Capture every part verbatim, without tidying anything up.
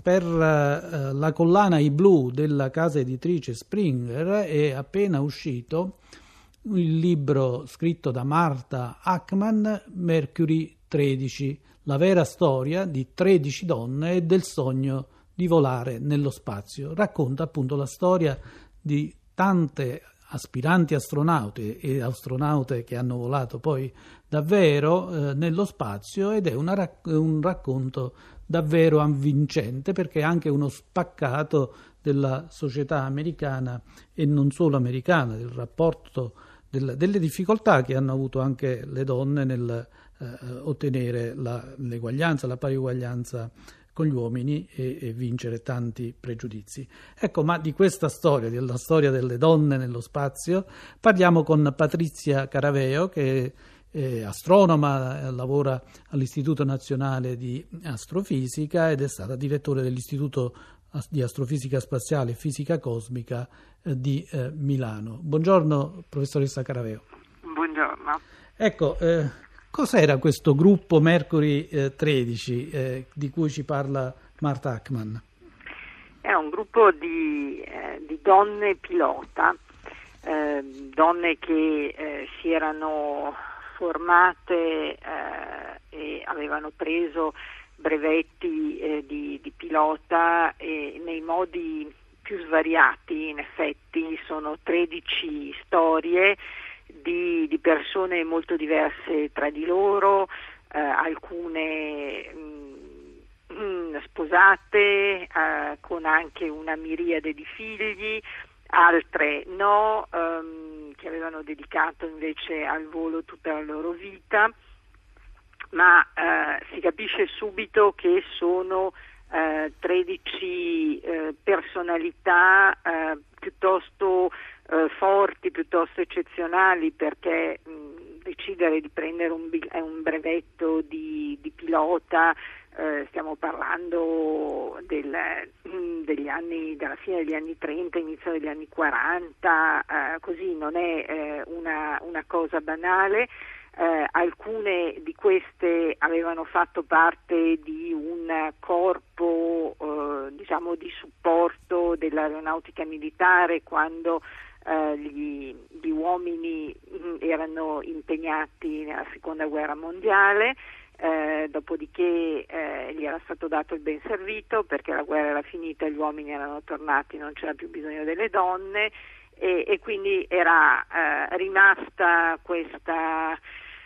per uh, la collana I Blu della casa editrice Springer è appena uscito il libro scritto da Marta Ackman, Mercury tredici, la vera storia di tredici donne e del sogno di volare nello spazio. Racconta appunto la storia di tante aspiranti astronaute e astronaute che hanno volato poi davvero eh, nello spazio, ed è una, un racconto davvero avvincente, perché è anche uno spaccato della società americana e non solo americana, del rapporto del, delle difficoltà che hanno avuto anche le donne nel eh, ottenere la, l'eguaglianza, la pari uguaglianza con gli uomini e, e vincere tanti pregiudizi. Ecco, ma di questa storia, della storia delle donne nello spazio, parliamo con Patrizia Caraveo, che è astronoma, lavora all'Istituto Nazionale di Astrofisica ed è stata direttore dell'Istituto di Astrofisica Spaziale e Fisica Cosmica eh, di eh, Milano. Buongiorno, professoressa Caraveo. Buongiorno. Ecco, eh, cos'era questo gruppo Mercury eh, tredici eh, di cui ci parla Marta Ackman? È un gruppo di, eh, di donne pilota, eh, donne che eh, si erano formate eh, e avevano preso brevetti eh, di, di pilota e nei modi più svariati. In effetti sono tredici storie di, di persone molto diverse tra di loro, eh, alcune mh, sposate eh, con anche una miriade di figli, altre no, ehm, che avevano dedicato invece al volo tutta la loro vita, ma eh, si capisce subito che sono eh, tredici eh, personalità eh, piuttosto eh, forti, piuttosto eccezionali, perché mh, decidere di prendere un, un brevetto di, di pilota, eh, stiamo parlando del, mh, degli anni, della fine degli anni trenta, inizio degli anni quaranta, eh, così non è eh, una, una cosa banale. Eh, alcune di queste avevano fatto parte di un corpo eh, diciamo di supporto dell'aeronautica militare quando eh, gli, gli uomini mh, erano impegnati nella seconda guerra mondiale, eh, dopodiché eh, gli era stato dato il ben servito perché la guerra era finita, gli uomini erano tornati, non c'era più bisogno delle donne, e, e quindi era eh, rimasta questa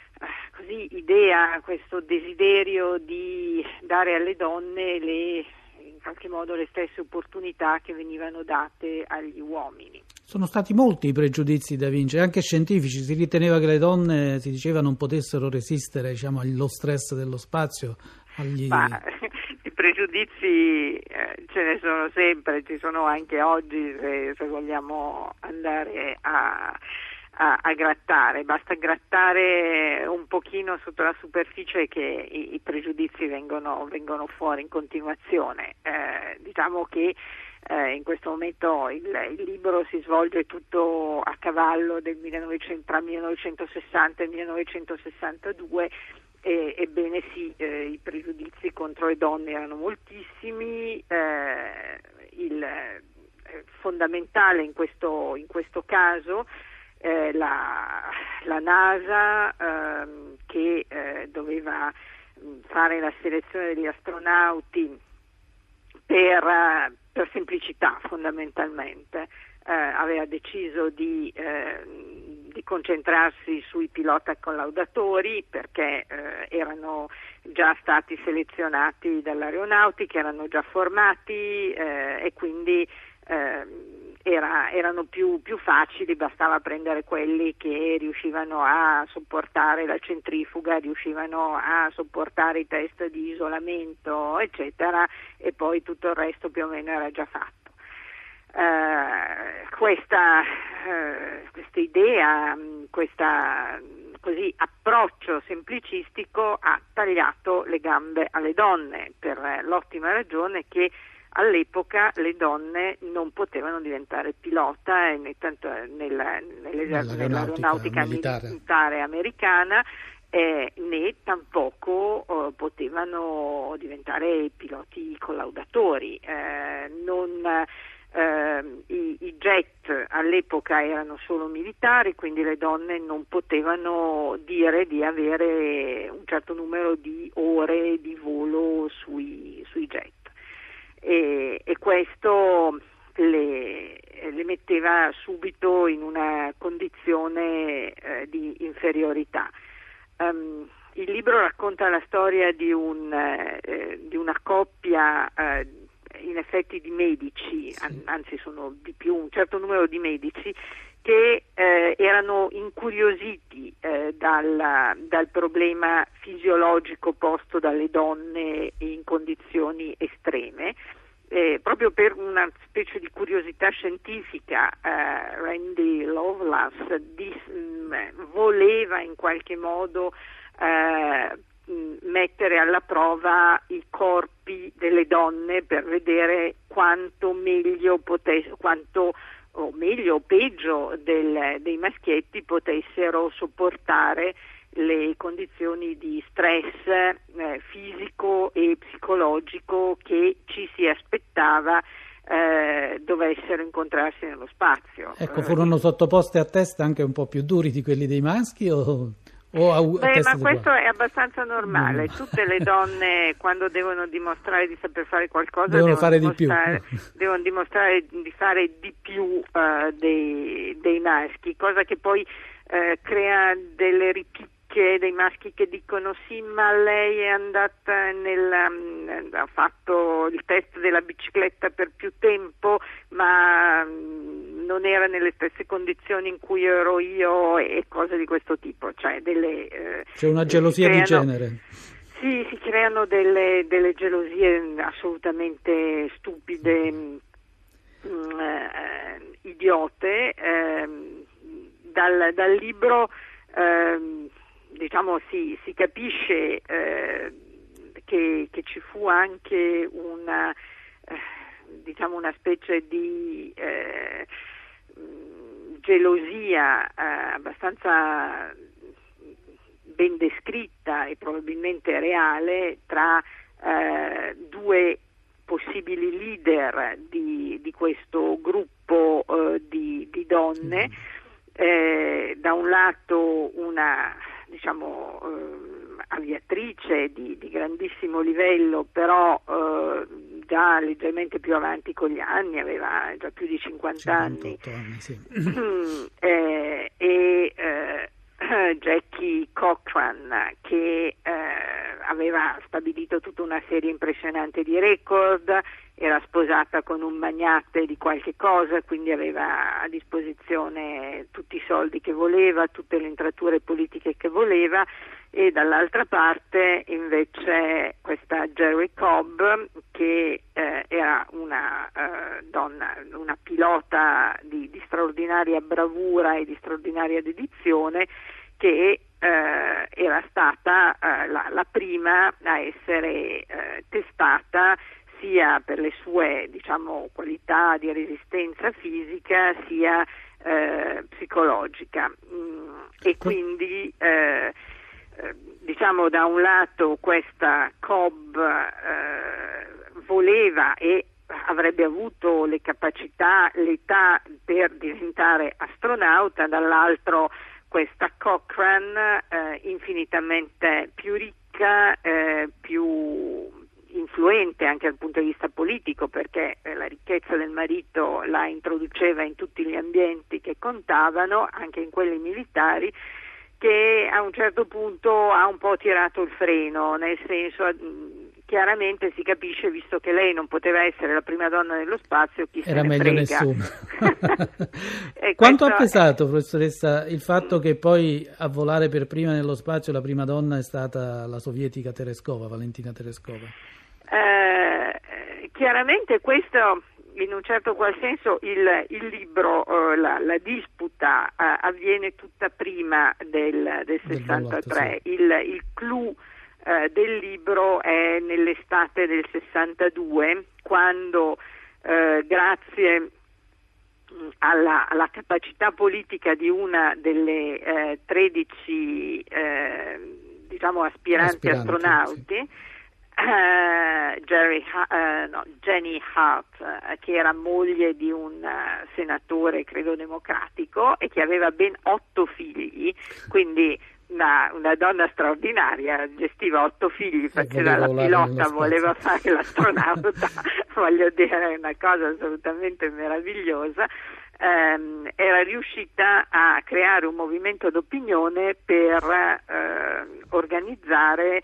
così idea, questo desiderio di dare alle donne le, in qualche modo le stesse opportunità che venivano date agli uomini. Sono stati molti i pregiudizi da vincere, anche scientifici. Si riteneva che le donne, si diceva, non potessero resistere, diciamo, allo stress dello spazio. Agli... Ma i pregiudizi eh, ce ne sono sempre, ci sono anche oggi, se, se vogliamo andare a A, a grattare, basta grattare un pochino sotto la superficie che i, i pregiudizi vengono, vengono fuori in continuazione. Eh, diciamo che eh, in questo momento il, il libro si svolge tutto a cavallo del millenovecento, tra millenovecentosessanta e millenovecentosessantadue, e, ebbene sì, eh, i pregiudizi contro le donne erano moltissimi. Eh, il eh, fondamentale in questo, in questo caso Eh, la, la NASA ehm, che eh, doveva mh, fare la selezione degli astronauti per, uh, per semplicità fondamentalmente, eh, aveva deciso di, eh, di concentrarsi sui pilota collaudatori perché eh, erano già stati selezionati dall'aeronautica, erano già formati eh, e quindi eh, Era, erano più, più facili, bastava prendere quelli che riuscivano a sopportare la centrifuga, riuscivano a sopportare i test di isolamento, eccetera, e poi tutto il resto più o meno era già fatto. Eh, questa, eh, questa idea, questa così approccio semplicistico ha tagliato le gambe alle donne, per l'ottima ragione che all'epoca le donne non potevano diventare pilota e né tanto nella, nell'aeronautica militare. militare americana, eh, né tampoco eh, potevano diventare piloti collaudatori. Eh, non, eh, i, i jet all'epoca erano solo militari, quindi le donne non potevano dire di avere un certo numero di ore di volo sui, sui jet. E, e questo le, le metteva subito in una condizione eh, di inferiorità. Um, il libro racconta la storia di, un, eh, di una coppia eh, in effetti di medici, an- anzi sono di più, un certo numero di medici che eh, erano incuriositi eh, dal, dal problema fisiologico posto dalle donne in condizioni estreme. Eh, proprio per una specie di curiosità scientifica, eh, Randy Lovelace dis, mh, voleva in qualche modo eh, mh, mettere alla prova i corpi delle donne per vedere quanto meglio potesse, quanto o meglio o peggio del, dei maschietti potessero sopportare le condizioni di stress eh, fisico e psicologico che ci si aspettava eh, dovessero incontrarsi nello spazio. Ecco, furono sottoposte a test anche un po' più duri di quelli dei maschi o, o a, a Beh, test ma questo uguali? è abbastanza normale. No. Tutte le donne quando devono dimostrare di saper fare qualcosa devono, devono fare dimostrare, di più. devono dimostrare di fare di più uh, dei, dei maschi, cosa che poi uh, crea delle ripicche dei maschi che dicono sì, ma lei è andata nel, um, ha fatto il test della bicicletta per più tempo, ma um, non era nelle stesse condizioni in cui ero io e cose di questo tipo, cioè delle eh, c'è una gelosia creano, di genere. Sì, si creano delle, delle gelosie assolutamente stupide, mh, eh, idiote. Eh, dal, dal libro eh, diciamo si, si capisce eh, che, che ci fu anche una eh, diciamo una specie di eh, gelosia eh, abbastanza ben descritta e probabilmente reale tra eh, due possibili leader di, di questo gruppo eh, di, di donne. Eh, da un lato una diciamo eh, aviatrice di, di grandissimo livello, però eh, già leggermente più avanti con gli anni, aveva già più di cinquanta anni, anni sì. eh, e eh, Jackie Cochran, che eh, aveva stabilito tutta una serie impressionante di record, era sposata con un magnate di qualche cosa, quindi aveva a disposizione tutti i soldi che voleva, tutte le entrature politiche che voleva, e dall'altra parte invece questa Jerry Cobb, che eh, era una eh, donna, una pilota di, di straordinaria bravura e di straordinaria dedizione, che eh, era stata eh, la, la prima a essere eh, testata sia per le sue diciamo qualità di resistenza fisica sia eh, psicologica, mm, e quindi eh, eh, diciamo da un lato questa Cobb eh, voleva e avrebbe avuto le capacità, l'età per diventare astronauta, dall'altro questa Cochran eh, infinitamente più ricca, eh, più influente anche dal punto di vista politico, perché eh, la ricchezza del marito la introduceva in tutti gli ambienti che contavano, anche in quelli militari, che a un certo punto ha un po' tirato il freno, nel senso mh, chiaramente si capisce, visto che lei non poteva essere la prima donna nello spazio, chi era se ne meglio frega. nessuno. questo... Quanto ha pesato, professoressa, il fatto che poi a volare per prima nello spazio la prima donna è stata la sovietica Tereskova, Valentina Tereskova? Eh, chiaramente questo, in un certo qual senso, il, il libro, eh, la, la disputa eh, avviene tutta prima del, del sessantatré, sì. il, il clou eh, del libro è nell'estate del sessantadue, quando eh, grazie alla, alla capacità politica di una delle eh, tredici eh, diciamo aspiranti, aspiranti astronauti. Sì. Uh, Jerry, uh, no, Jenny Hart, uh, che era moglie di un uh, senatore credo democratico e che aveva ben otto figli, quindi una, una donna straordinaria, gestiva otto figli, faceva la pilota, voleva fare l'astronauta, voglio dire, è una cosa assolutamente meravigliosa. Um, era riuscita a creare un movimento d'opinione per uh, organizzare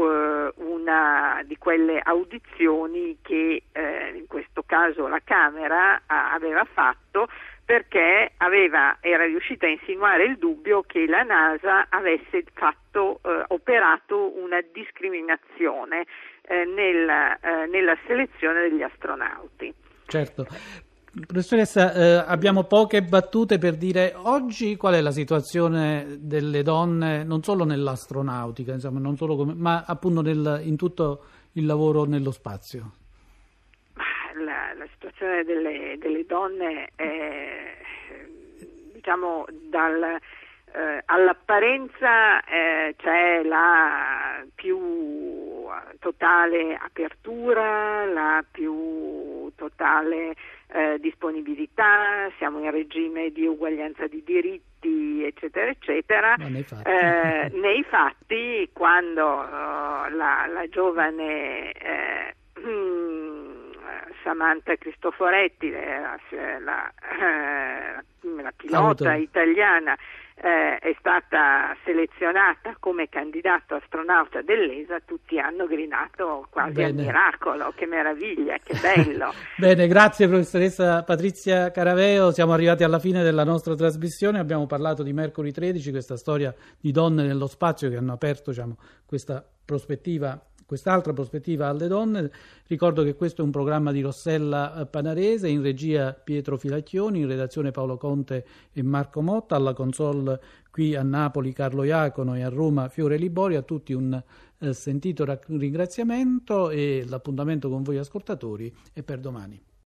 una di quelle audizioni che eh, in questo caso la Camera a, aveva fatto, perché aveva, era riuscita a insinuare il dubbio che la NASA avesse fatto, eh, operato una discriminazione eh, nel, eh, nella selezione degli astronauti. Certo. Professoressa, eh, abbiamo poche battute per dire oggi qual è la situazione delle donne, non solo nell'astronautica, insomma, non solo come, ma appunto nel, in tutto il lavoro nello spazio. La, la situazione delle, delle donne è, diciamo, dal, eh, all'apparenza eh, c'è la più totale apertura, la più totale Eh, disponibilità, siamo in regime di uguaglianza di diritti, eccetera, eccetera. Nei fatti, eh, nei fatti quando uh, la, la giovane eh, Samantha Cristoforetti, la, la, eh, la pilota Auto. italiana, eh, è stata selezionata come candidato astronauta dell'E S A, tutti hanno gridato quasi Bene. al miracolo, che meraviglia, che bello. Bene, grazie professoressa Patrizia Caraveo, siamo arrivati alla fine della nostra trasmissione, abbiamo parlato di Mercury tredici, questa storia di donne nello spazio che hanno aperto, diciamo, questa prospettiva, quest'altra prospettiva alle donne. Ricordo che questo è un programma di Rossella Panarese, in regia Pietro Filacchioni, in redazione Paolo Conte e Marco Motta, alla console qui a Napoli Carlo Iacono e a Roma Fiore Libori. A tutti un eh, sentito ringraziamento e l'appuntamento con voi ascoltatori è per domani.